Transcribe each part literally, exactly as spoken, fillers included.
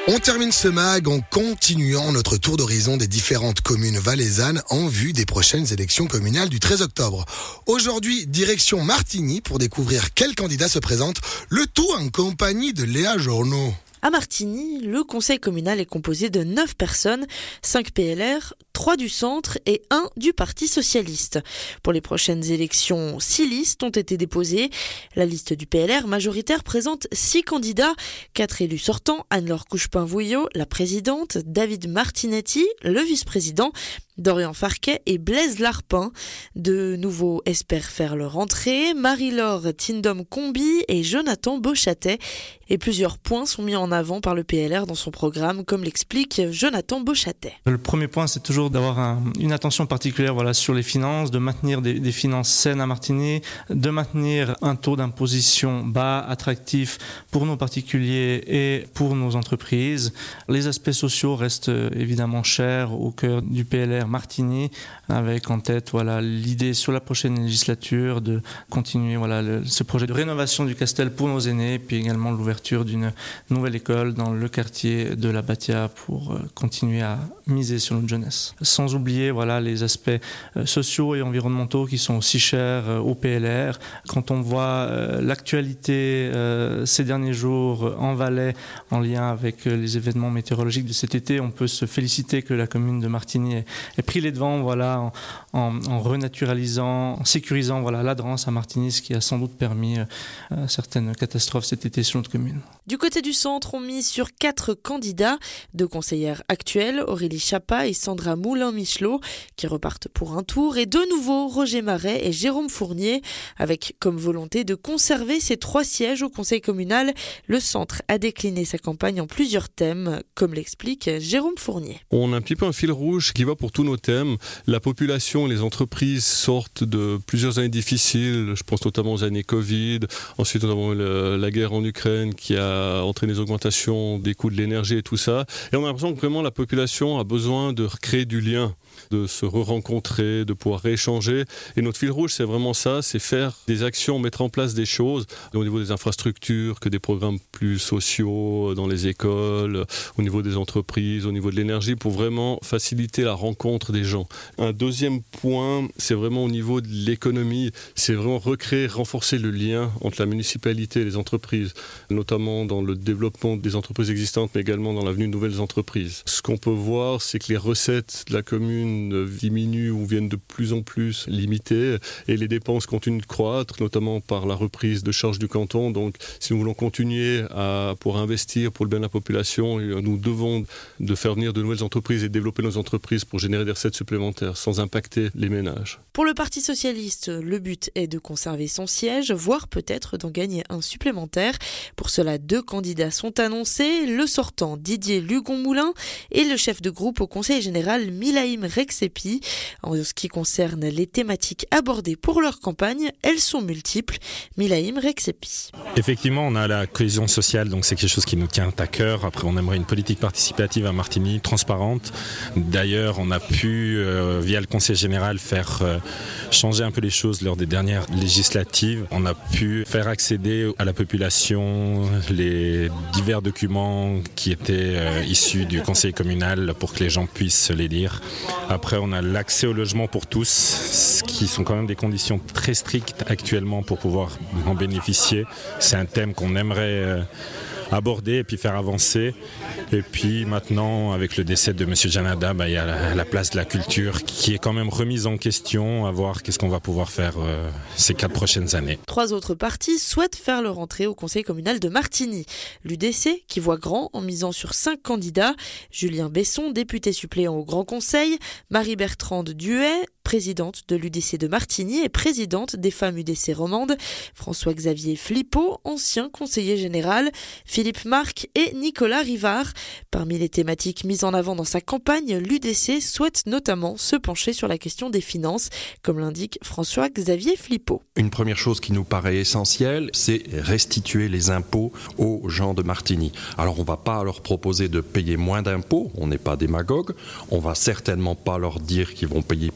On termine ce mag en continuant notre tour d'horizon des différentes communes valaisannes en vue des prochaines élections communales du treize octobre. Aujourd'hui, direction Martigny pour découvrir quels candidats se présentent, le tout en compagnie de Léa Journeau. À Martigny, le conseil communal est composé de neuf personnes, cinq P L R, trois du centre et un du Parti socialiste. Pour les prochaines élections, six listes ont été déposées. La liste du P L R majoritaire présente six candidats, quatre élus sortants, Anne-Laure Couchepin-Vouillot, la présidente, David Martinetti, le vice-président, Dorian Farquet et Blaise Larpin. De nouveaux espèrent faire leur entrée, Marie-Laure Tindom-Combi et Jonathan Beauchâtet. Et plusieurs points sont mis en avant par le P L R dans son programme, comme l'explique Jonathan Beauchâtet. Le premier point, c'est toujours d'avoir un, une attention particulière voilà, sur les finances, de maintenir des, des finances saines à Martigny, de maintenir un taux d'imposition bas, attractif pour nos particuliers et pour nos entreprises. Les aspects sociaux restent évidemment chers au cœur du P L R Martigny, avec en tête voilà, l'idée sur la prochaine législature de continuer voilà, le, ce projet de rénovation du Castel pour nos aînés, puis également l'ouverture d'une nouvelle école dans le quartier de la Batia pour continuer à miser sur notre jeunesse. Sans oublier voilà, les aspects sociaux et environnementaux qui sont aussi chers au P L R. Quand on voit euh, l'actualité euh, ces derniers jours en Valais en lien avec les événements météorologiques de cet été, on peut se féliciter que la commune de Martigny ait, ait pris les devants voilà, en, en, en renaturalisant, en sécurisant voilà, la Drance à Martigny, ce qui a sans doute permis euh, certaines catastrophes cet été sur notre commune. Du côté du centre, on mise sur quatre candidats, deux conseillères actuelles, Aurélie Chapa et Sandra Moulin-Michelot, qui repartent pour un tour, et de nouveau Roger Marais et Jérôme Fournier. Avec comme volonté de conserver ses trois sièges au conseil communal, le centre a décliné sa campagne en plusieurs thèmes, comme l'explique Jérôme Fournier. On a un petit peu un fil rouge qui va pour tous nos thèmes. La population, les entreprises sortent de plusieurs années difficiles, je pense notamment aux années Covid, ensuite nous avons le, la guerre en Ukraine qui a entraîné des augmentations des coûts de l'énergie et tout ça. Et on a l'impression que vraiment la population a besoin de recréer du lien, de se re-rencontrer, de pouvoir rééchanger. Et notre fil rouge, c'est vraiment ça, c'est faire des actions, mettre en place des choses au niveau des infrastructures, que des programmes plus sociaux dans les écoles, au niveau des entreprises, au niveau de l'énergie, pour vraiment faciliter la rencontre des gens. Un deuxième point, c'est vraiment au niveau de l'économie, c'est vraiment recréer, renforcer le lien entre la municipalité et les entreprises, notamment dans le développement des entreprises existantes, mais également dans l'avenue de nouvelles entreprises. Ce qu'on peut voir, c'est que les recettes de la commune diminuent ou viennent de plus en plus limitées et les dépenses continuent de croître, notamment par la reprise de charges du canton. Donc, si nous voulons continuer à, pour investir pour le bien de la population, nous devons de faire venir de nouvelles entreprises et développer nos entreprises pour générer des recettes supplémentaires sans impacter les ménages. Pour le Parti socialiste, le but est de conserver son siège, voire peut-être d'en gagner un supplémentaire. Pour cela, deux candidats sont annoncés, le sortant Didier Lugon-Moulin et le chef de groupe au conseil général Milaïm Rexepi. En ce qui concerne les thématiques abordées pour leur campagne, elles sont multiples. Milaïm Rexepi. Effectivement, on a la cohésion sociale, donc c'est quelque chose qui nous tient à cœur. Après, on aimerait une politique participative à Martigny, transparente. D'ailleurs, on a pu, euh, via le conseil général, faire euh, changer un peu les choses lors des dernières législatives. On a pu faire accéder à la population les divers documents qui étaient euh, issus du conseil communal pour que les gens puissent les lire. Après, on a l'accès au logement pour tous, qui sont quand même des conditions très strictes actuellement pour pouvoir en bénéficier. C'est un thème qu'on aimerait euh, aborder et puis faire avancer. Et puis maintenant, avec le décès de M. Janada, bah, il y a la, la place de la culture qui est quand même remise en question, à voir qu'est-ce qu'on va pouvoir faire euh, ces quatre prochaines années. Trois autres partis souhaitent faire leur entrée au conseil communal de Martigny. L'U D C, qui voit grand en misant sur cinq candidats, Julien Besson, député suppléant au Grand Conseil, Marie-Bertrande Duhay, présidente de l'U D C de Martigny et présidente des femmes U D C romandes, François-Xavier Flippo, ancien conseiller général, Philippe Marc et Nicolas Rivard. Parmi les thématiques mises en avant dans sa campagne, l'U D C souhaite notamment se pencher sur la question des finances, comme l'indique François-Xavier Flippo. Une première chose qui nous paraît essentielle, c'est restituer les impôts aux gens de Martigny. Alors on ne va pas leur proposer de payer moins d'impôts, on n'est pas démagogue, on ne va certainement pas leur dire qu'ils vont payer plus d'impôts,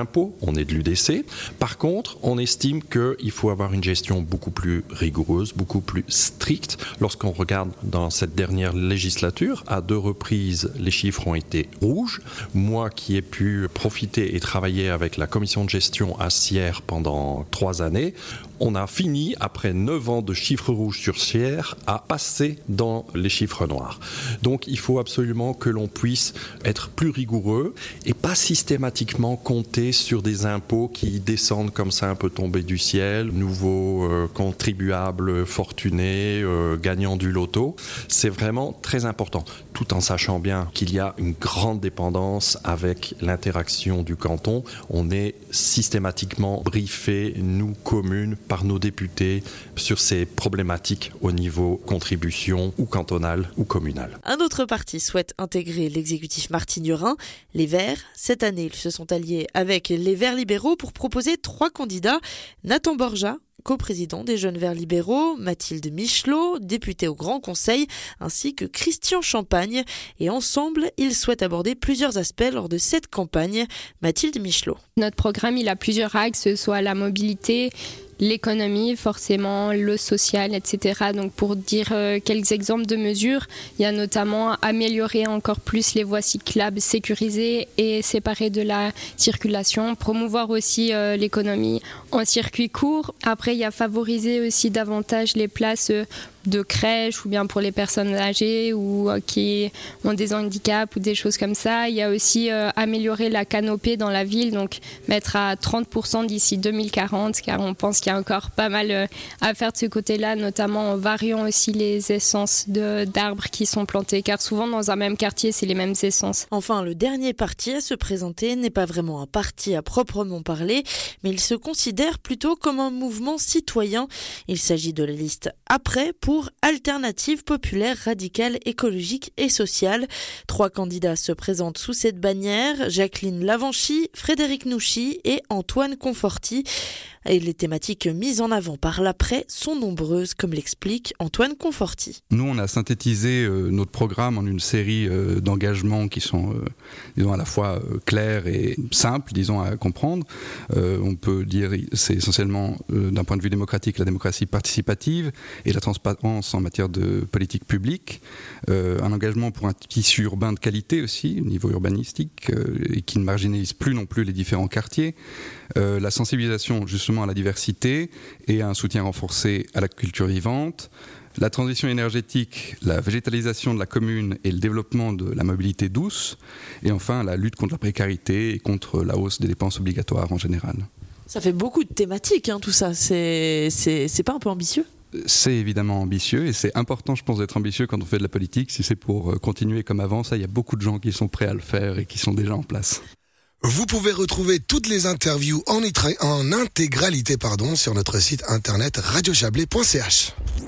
impôts, on est de l'U D C. Par contre, on estime qu'il faut avoir une gestion beaucoup plus rigoureuse, beaucoup plus stricte. Lorsqu'on regarde dans cette dernière législature, à deux reprises, les chiffres ont été rouges. Moi qui ai pu profiter et travailler avec la commission de gestion à Sierre pendant trois années, on a fini, après neuf ans de chiffres rouges sur Sierre, à passer dans les chiffres noirs. Donc il faut absolument que l'on puisse être plus rigoureux et pas systématiquement compter sur des impôts qui descendent comme ça un peu tombés du ciel, nouveaux euh, contribuables fortunés, euh, gagnants du loto. C'est vraiment très important, tout en sachant bien qu'il y a une grande dépendance avec l'interaction du canton. On est systématiquement briefé, nous, communes, par nos députés sur ces problématiques au niveau contribution ou cantonale ou communale. Un autre parti souhaite intégrer l'exécutif martignorin, les Verts. Cette année, ils se sont alliés avec les Verts libéraux pour proposer trois candidats. Nathan Borja, coprésident des Jeunes Verts libéraux, Mathilde Michelot, députée au Grand Conseil, ainsi que Christian Champagne. Et ensemble, ils souhaitent aborder plusieurs aspects lors de cette campagne. Mathilde Michelot. Notre programme, il a plusieurs axes, soit la mobilité, l'économie, forcément, le social, et cetera. Donc pour dire euh, quelques exemples de mesures, il y a notamment améliorer encore plus les voies cyclables sécurisées et séparées de la circulation, promouvoir aussi euh, l'économie en circuit court. Après, il y a favoriser aussi davantage les places euh, de crèche ou bien pour les personnes âgées ou euh, qui ont des handicaps ou des choses comme ça. Il y a aussi euh, améliorer la canopée dans la ville, donc mettre à trente pour cent d'ici deux mille quarante, car on pense qu'il y a encore pas mal euh, à faire de ce côté-là, notamment en variant aussi les essences de, d'arbres qui sont plantés, car souvent dans un même quartier, c'est les mêmes essences. Enfin, le dernier parti à se présenter n'est pas vraiment un parti à proprement parler, mais il se considère plutôt comme un mouvement citoyen. Il s'agit de la liste Après pour Alternative populaire, radicale, écologique et sociale. Trois candidats se présentent sous cette bannière, Jacqueline Lavanchy, Frédéric Nouchy et Antoine Conforti. Et les thématiques mises en avant par l'après sont nombreuses, comme l'explique Antoine Conforti. Nous, on a synthétisé euh, notre programme en une série euh, d'engagements qui sont, euh, disons, à la fois euh, clairs et simples, disons, à comprendre. Euh, on peut dire, c'est essentiellement, euh, d'un point de vue démocratique, la démocratie participative et la transparence en matière de politique publique. Euh, un engagement pour un tissu urbain de qualité aussi, au niveau urbanistique, euh, et qui ne marginalise plus non plus les différents quartiers. Euh, la sensibilisation, justement, à la diversité et un soutien renforcé à la culture vivante, la transition énergétique, la végétalisation de la commune et le développement de la mobilité douce, et enfin la lutte contre la précarité et contre la hausse des dépenses obligatoires en général. Ça fait beaucoup de thématiques, hein, tout ça. C'est, c'est, c'est pas un peu ambitieux ? C'est évidemment ambitieux et c'est important, je pense, d'être ambitieux quand on fait de la politique. Si c'est pour continuer comme avant, ça, il y a beaucoup de gens qui sont prêts à le faire et qui sont déjà en place. Vous pouvez retrouver toutes les interviews en, itra- en intégralité pardon, sur notre site internet radio chablais point c h.